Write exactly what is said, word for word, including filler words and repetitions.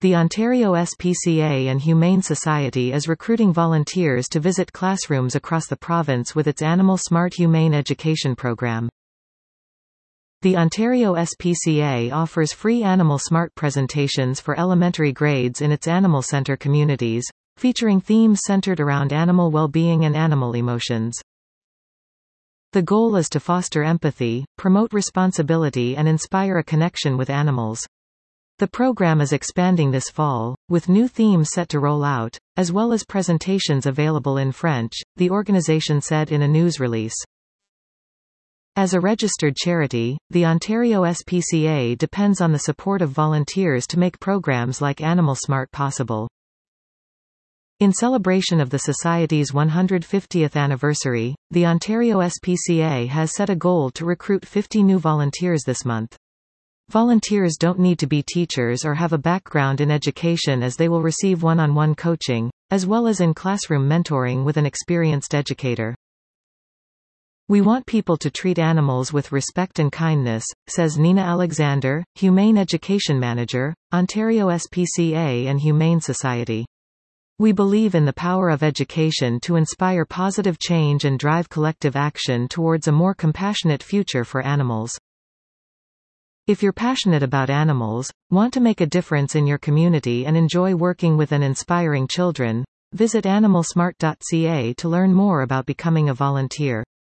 The Ontario S P C A and Humane Society is recruiting volunteers to visit classrooms across the province with its Animal Smart Humane Education program. The Ontario S P C A offers free Animal Smart presentations for elementary grades in its Animal Centre communities, featuring themes centered around animal well-being and animal emotions. The goal is to foster empathy, promote responsibility and inspire a connection with animals. The program is expanding this fall, with new themes set to roll out, as well as presentations available in French, the organization said in a news release. As a registered charity, the Ontario S P C A depends on the support of volunteers to make programs like Animal Smart possible. In celebration of the Society's one hundred fiftieth anniversary, the Ontario S P C A has set a goal to recruit fifty new volunteers this month. Volunteers don't need to be teachers or have a background in education, as they will receive one-on-one coaching, as well as in-classroom mentoring with an experienced educator. We want people to treat animals with respect and kindness, says Nina Alexander, Humane Education Manager, Ontario S P C A and Humane Society. We believe in the power of education to inspire positive change and drive collective action towards a more compassionate future for animals. If you're passionate about animals, want to make a difference in your community and enjoy working with and inspiring children, visit animal smart dot c a to learn more about becoming a volunteer.